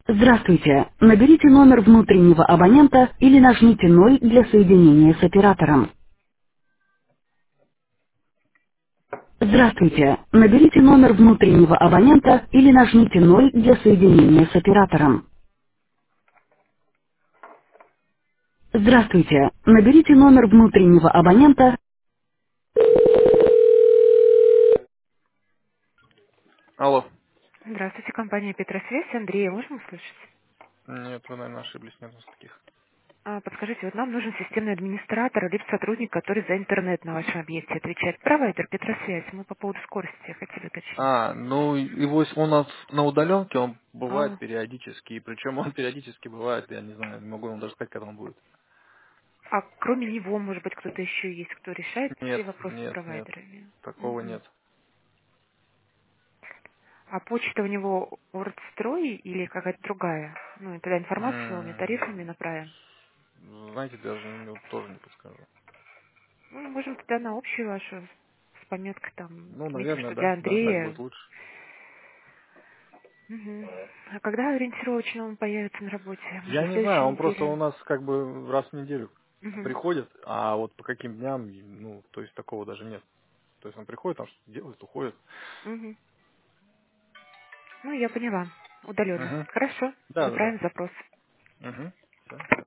Здравствуйте. Наберите номер внутреннего абонента или нажмите 0 для соединения с оператором. Здравствуйте. Наберите номер внутреннего абонента или нажмите 0 для соединения с оператором. Здравствуйте. Наберите номер внутреннего абонента. Алло. Здравствуйте, компания Петросвязь. Андрея, можно услышать? Нет, вы, наверное, ошиблись, нет у нас таких. Подскажите, вот нам нужен системный администратор, либо сотрудник, который за интернет на вашем объекте отвечает. Провайдер Петросвязь. Мы по поводу скорости хотели уточнить. Ну, его у нас на удаленке, он бывает А, периодически, и причем он периодически бывает, я не знаю, не могу вам даже сказать, когда он будет. а кроме него, может быть, кто-то еще есть, кто решает все Нет, вопросы с нет, нет, провайдерами? такого Мгм. нет. А почта у него WordStroy или какая-то другая? Ну, и тогда информацию новыми тарифами М, направим. Знаете, даже тоже не подскажу. Ну, можем тогда на общую вашу с пометкой там, Ну, отметим, наверное, что для да, так будет Андрея. лучше. Мгм. А когда ориентировочно он появится на работе? Может, Я на не знаю, следующей он просто у неделе? нас как бы раз в неделю Мгм. приходит, а вот по каким дням, ну, то есть такого даже нет. То есть он приходит, там что-то делает, уходит. Мгм. Ну, я поняла. Удаленно. Угу. Хорошо. Да, да, да. Направим запрос. Угу. Все,